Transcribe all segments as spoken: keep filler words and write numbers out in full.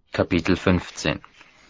Kapitel fünfzehn.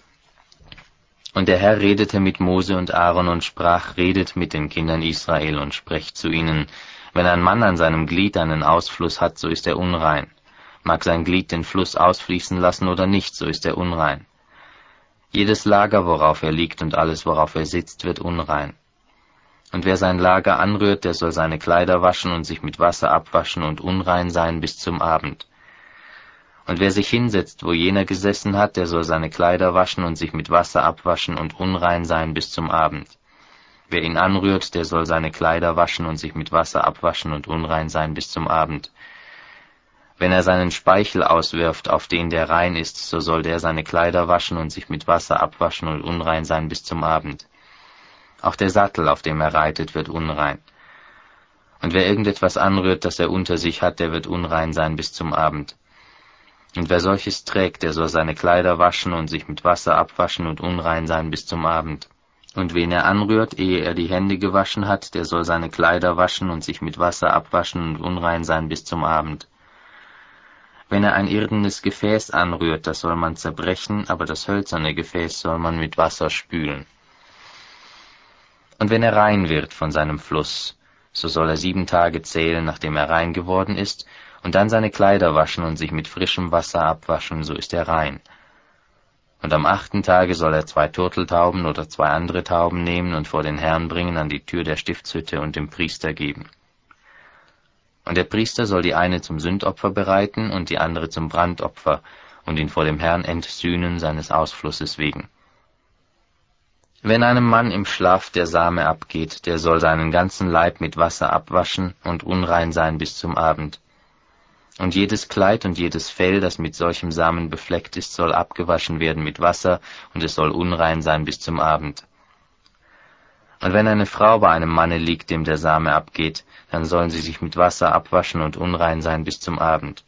Und der Herr redete mit Mose und Aaron und sprach, redet mit den Kindern Israel und sprecht zu ihnen, wenn ein Mann an seinem Glied einen Ausfluss hat, so ist er unrein. Mag sein Glied den Fluss ausfließen lassen oder nicht, so ist er unrein. Jedes Lager, worauf er liegt und alles, worauf er sitzt, wird unrein. Und wer sein Lager anrührt, der soll seine Kleider waschen und sich mit Wasser abwaschen und unrein sein bis zum Abend. Und wer sich hinsetzt, wo jener gesessen hat, der soll seine Kleider waschen und sich mit Wasser abwaschen und unrein sein bis zum Abend. Wer ihn anrührt, der soll seine Kleider waschen und sich mit Wasser abwaschen und unrein sein bis zum Abend. Wenn er seinen Speichel auswirft, auf den der rein ist, so soll der seine Kleider waschen und sich mit Wasser abwaschen und unrein sein bis zum Abend. Auch der Sattel, auf dem er reitet, wird unrein. Und wer irgendetwas anrührt, das er unter sich hat, der wird unrein sein bis zum Abend. Und wer solches trägt, der soll seine Kleider waschen und sich mit Wasser abwaschen und unrein sein bis zum Abend. Und wen er anrührt, ehe er die Hände gewaschen hat, der soll seine Kleider waschen und sich mit Wasser abwaschen und unrein sein bis zum Abend. Wenn er ein irdenes Gefäß anrührt, das soll man zerbrechen, aber das hölzerne Gefäß soll man mit Wasser spülen. Und wenn er rein wird von seinem Fluss, so soll er sieben Tage zählen, nachdem er rein geworden ist, und dann seine Kleider waschen und sich mit frischem Wasser abwaschen, so ist er rein. Und am achten Tage soll er zwei Turteltauben oder zwei andere Tauben nehmen und vor den Herrn bringen an die Tür der Stiftshütte und dem Priester geben. Und der Priester soll die eine zum Sündopfer bereiten und die andere zum Brandopfer und ihn vor dem Herrn entsühnen seines Ausflusses wegen. Wenn einem Mann im Schlaf der Same abgeht, der soll seinen ganzen Leib mit Wasser abwaschen und unrein sein bis zum Abend. Und jedes Kleid und jedes Fell, das mit solchem Samen befleckt ist, soll abgewaschen werden mit Wasser, und es soll unrein sein bis zum Abend. Und wenn eine Frau bei einem Manne liegt, dem der Same abgeht, dann sollen sie sich mit Wasser abwaschen und unrein sein bis zum Abend.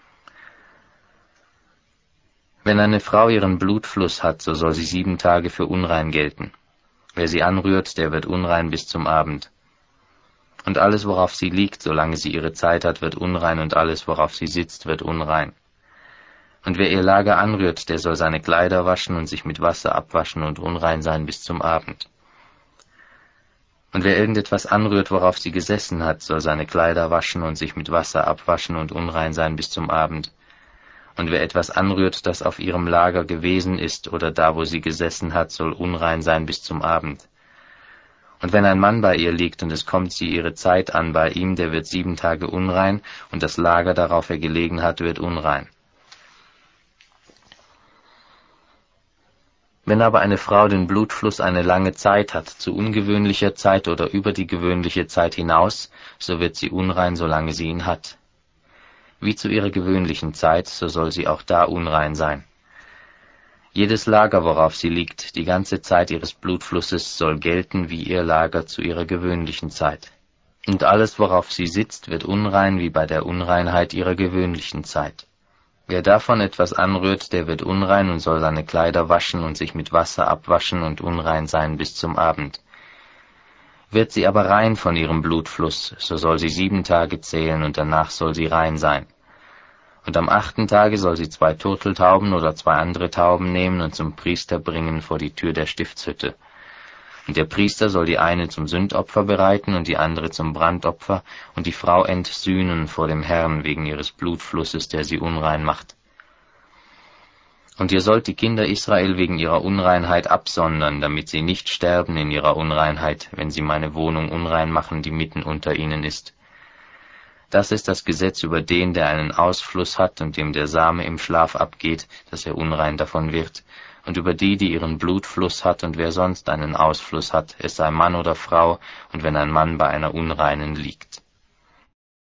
Wenn eine Frau ihren Blutfluss hat, so soll sie sieben Tage für unrein gelten. Wer sie anrührt, der wird unrein bis zum Abend. Und alles, worauf sie liegt, solange sie ihre Zeit hat, wird unrein, und alles, worauf sie sitzt, wird unrein. Und wer ihr Lager anrührt, der soll seine Kleider waschen und sich mit Wasser abwaschen und unrein sein bis zum Abend. Und wer irgendetwas anrührt, worauf sie gesessen hat, soll seine Kleider waschen und sich mit Wasser abwaschen und unrein sein bis zum Abend. Und wer etwas anrührt, das auf ihrem Lager gewesen ist oder da, wo sie gesessen hat, soll unrein sein bis zum Abend. Und wenn ein Mann bei ihr liegt und es kommt sie ihre Zeit an bei ihm, der wird sieben Tage unrein, und das Lager, darauf er gelegen hat, wird unrein. Wenn aber eine Frau den Blutfluss eine lange Zeit hat, zu ungewöhnlicher Zeit oder über die gewöhnliche Zeit hinaus, so wird sie unrein, solange sie ihn hat. Wie zu ihrer gewöhnlichen Zeit, so soll sie auch da unrein sein. Jedes Lager, worauf sie liegt, die ganze Zeit ihres Blutflusses, soll gelten wie ihr Lager zu ihrer gewöhnlichen Zeit. Und alles, worauf sie sitzt, wird unrein wie bei der Unreinheit ihrer gewöhnlichen Zeit. Wer davon etwas anrührt, der wird unrein und soll seine Kleider waschen und sich mit Wasser abwaschen und unrein sein bis zum Abend. Wird sie aber rein von ihrem Blutfluss, so soll sie sieben Tage zählen und danach soll sie rein sein. Und am achten Tage soll sie zwei Turteltauben oder zwei andere Tauben nehmen und zum Priester bringen vor die Tür der Stiftshütte. Und der Priester soll die eine zum Sündopfer bereiten und die andere zum Brandopfer und die Frau entsühnen vor dem Herrn wegen ihres Blutflusses, der sie unrein macht. Und ihr sollt die Kinder Israel wegen ihrer Unreinheit absondern, damit sie nicht sterben in ihrer Unreinheit, wenn sie meine Wohnung unrein machen, die mitten unter ihnen ist. Das ist das Gesetz über den, der einen Ausfluss hat und dem der Same im Schlaf abgeht, dass er unrein davon wird, und über die, die ihren Blutfluss hat und wer sonst einen Ausfluss hat, es sei Mann oder Frau, und wenn ein Mann bei einer Unreinen liegt.